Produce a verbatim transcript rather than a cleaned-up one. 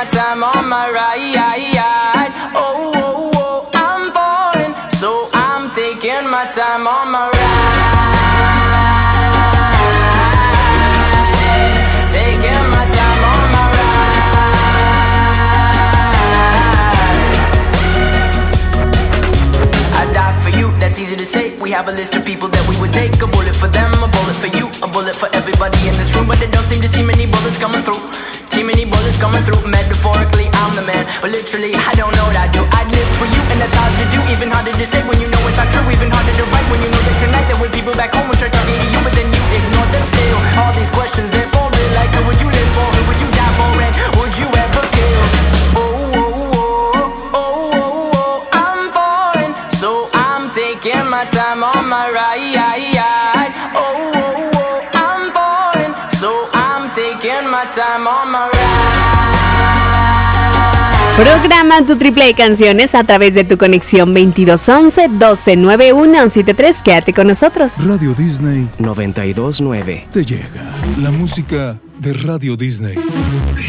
my time on my ride. Oh, oh, oh, I'm falling, so I'm taking my time on my ride. Taking my time on my ride. I die for you, that's easy to say. We have a list of people that we would take. A bullet for them, a bullet for you, a bullet for everybody in this room. But they don't seem to see many bullets coming through. See many bullets coming through. Metaphorically, I'm the man, but literally, I don't know what I do. I'd live for you, and that's hard to do. Even harder to say when you know it's not true. Even harder to write when you know that tonight there were people back home who tried talking to you, but then you ignore them still. All these questions, they're for real. Like, who would you live for? Who would you die for? And would you ever kill? Oh, oh, oh, oh, oh, oh, I'm falling, so I'm taking my time on my ride. Oh, oh, oh, I'm falling, so I'm taking my time on my ride. Programa tu triple de canciones a través de tu conexión veintidós once doce noventa y uno setenta y tres. Quédate con nosotros. Radio Disney noventa y dos nueve. te llega la música de Radio Disney.